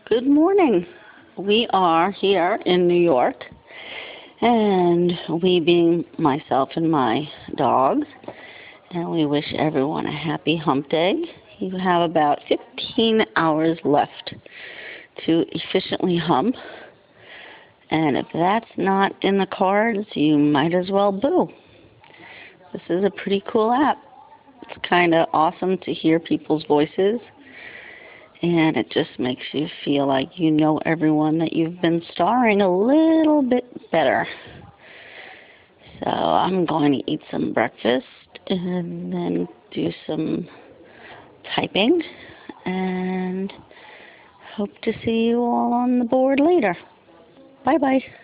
Good morning. We are here in New York, and we being myself and my dogs, and we wish everyone a happy hump day. You have about 15 hours left to efficiently hump, and if that's not in the cards, you might as well boo. This is a pretty cool app. It's kind of awesome to hear people's voices. And it just makes you feel like you know everyone that you've been starring a little bit better. So I'm going to eat some breakfast and then do some typing. And hope to see you all on the board later. Bye-bye.